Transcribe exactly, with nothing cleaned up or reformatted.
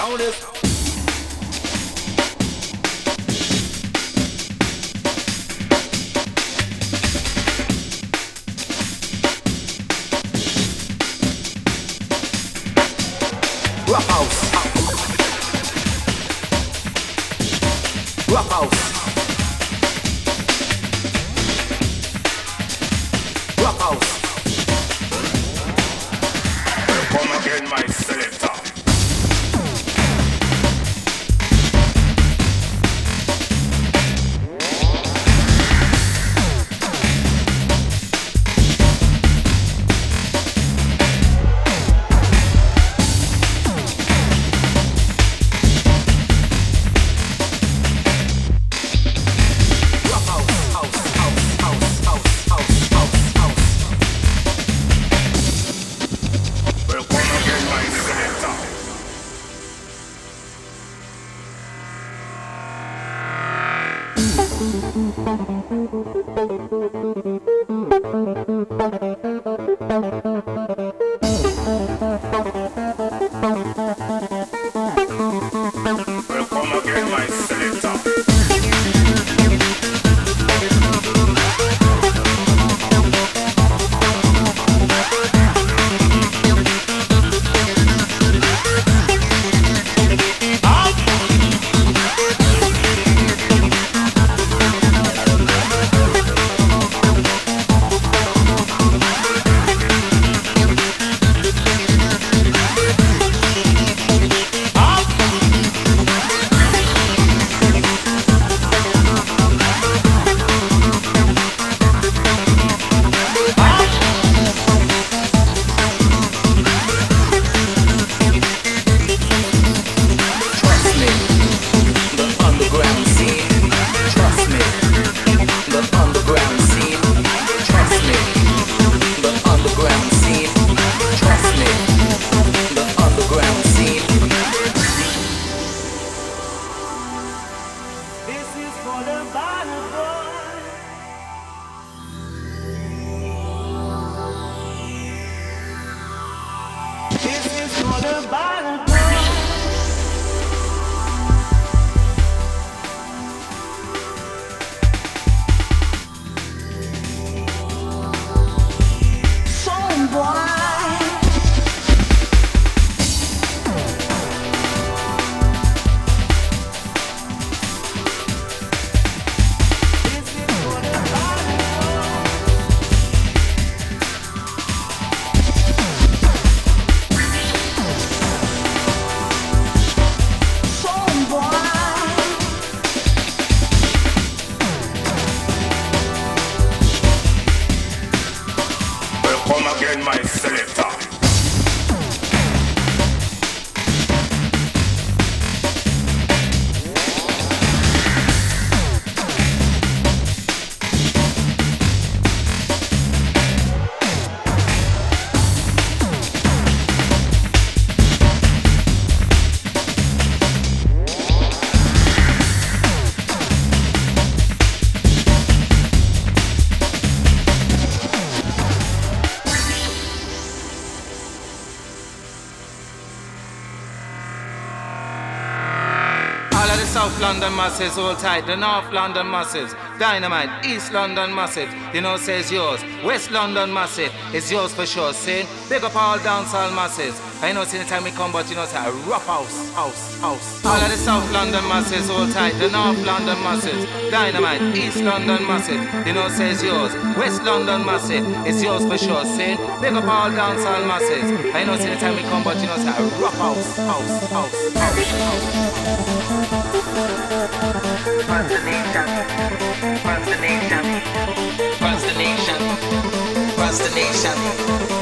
Now this. Rock house. Rock house. Rock house. Come again, my selector. South London masses, hold tight. The North London masses, dynamite. East London massive, you know, says yours. West London massive is yours for sure. See, big up all dancehall masses. I know, see the time we come, but you know, say a rough house, house, house. All of the South London masses, hold tight. The North London masses, dynamite. East London massive, you know, says yours. West London massive is yours for sure. See, big up all dancehall masses. I know, see the time we come, but you know, say a rough house, house, house, house, house. What's the nation? What's the nation? What's the nation? What's the nation?